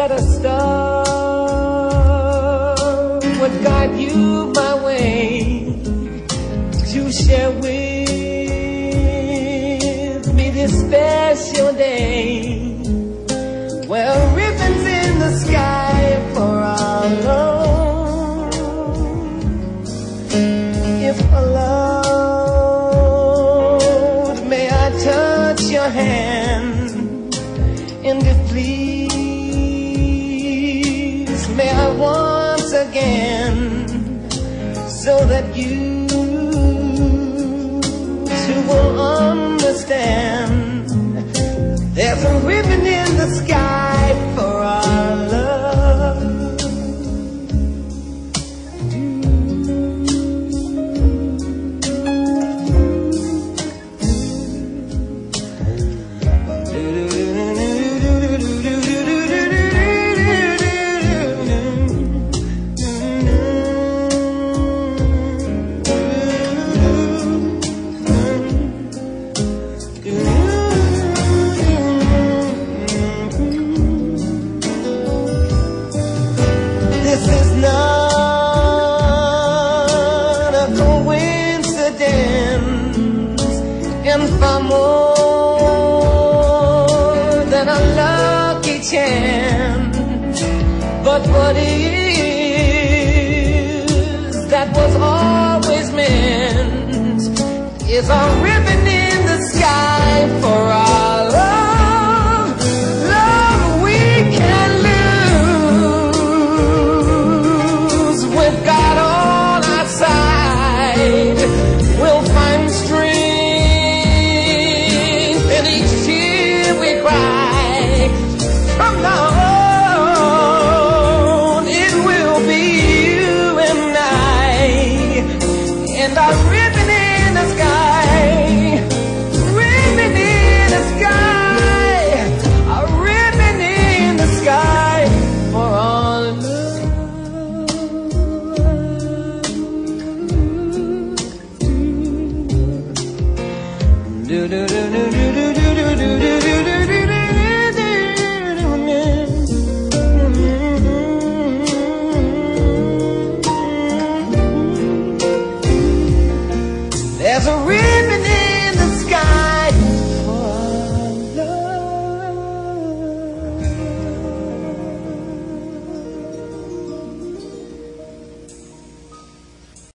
that a star would guide you my way to share with me this special day. Well, ribbons in the sky for our love. If allowed, may I touch your hand, and if please, may I once again, so that you too will understand. There's a ribbon in the sky for our love. This is not a coincidence, and far more than a lucky chance. But what is, that was always meant, is a ribbon